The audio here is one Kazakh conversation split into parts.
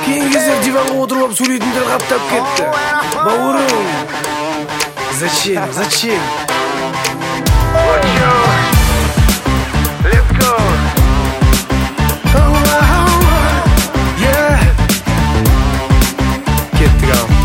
Кейінгі кездер диванға отырып алып сөйлейтіндер қаптап кетті. Бауырым, зачем? Let's go. Yeah. Кеттік ау.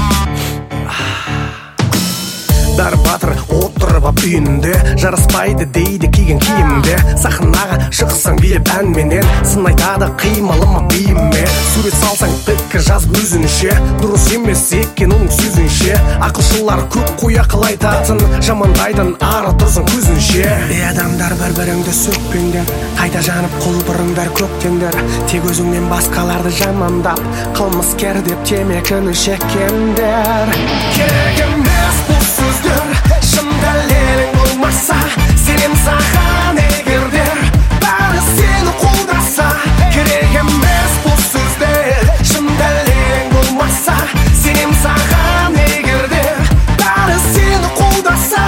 Бәрі батыр отырып ап үйінде, жараспайды дейді киген киімде. Сахнаға шықсаң билеп әнменен, сын айтады қималыма бейіме. Сурет салсаң пікір жазып өзінше, дұрыс емес екен оның сөзінше. Ақылшылар көп қой ақыл айтатын, жамандайдан ара тұрсың көзінше. Адамдар бір-біріңді сөкпеңдер, қайта жанып құлпырыңдар көктеңдер. Тек өзіңнен басқаларды жамандап, қылмыскер деп темекіні шеккендер. Керек емес бұл сөздер, шын дәлелің болмаса, сенем саған егердер, бәрі сені қолдаса. Керек емес бұл сөздер, шын дәлелің болмаса, сенем саған егердер, бәрі сені қолдаса.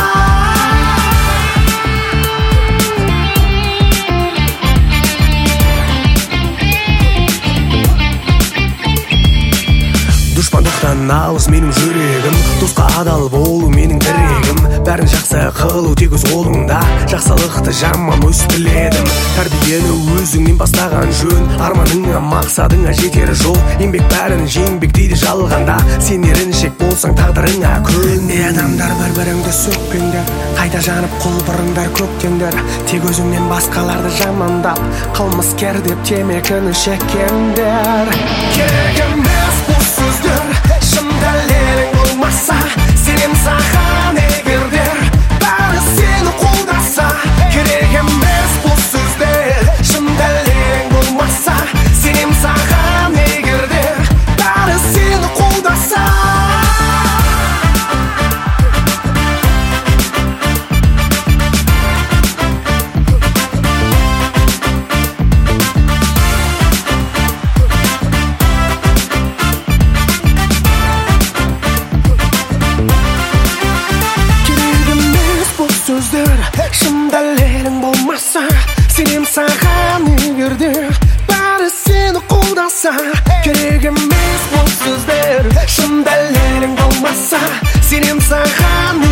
Дұшпандықтан алыс менің жүрегім, досқа адал болу менің тірегім. Бәрін жақсы қылу тек өз қолыңда, жақсылықты жаман өз тіледім. Тәрбиені өзіңнен бастаған жөн, арманыңа мақсадыңа жетер жол. Еңбек бәрін жеңбек дейді жалғанда, сен еріншек болсаң тағдырыңа көн. Адамдар бір-біріңді сөкпеңдер, қайта жанып құлпырыңдар көктеңдер. Тек өзіңнен басқаларды жамандап, қылмыскер деп темекіні шеккендер. Керек емес бұл сөздер, шын дәлелің болмаса, сенем саған егердер, бәрі сені қолдаса. Керек емес бұл сөздер, шын дәлелің болмаса, сенем саған егердер, бәрі сені қолдаса. Шын дәлелің болмаса, сенем саған егердер, бәрі сені қолдаса. Керек емес бұл сөздер, шын дәлелің болмаса, сенем саған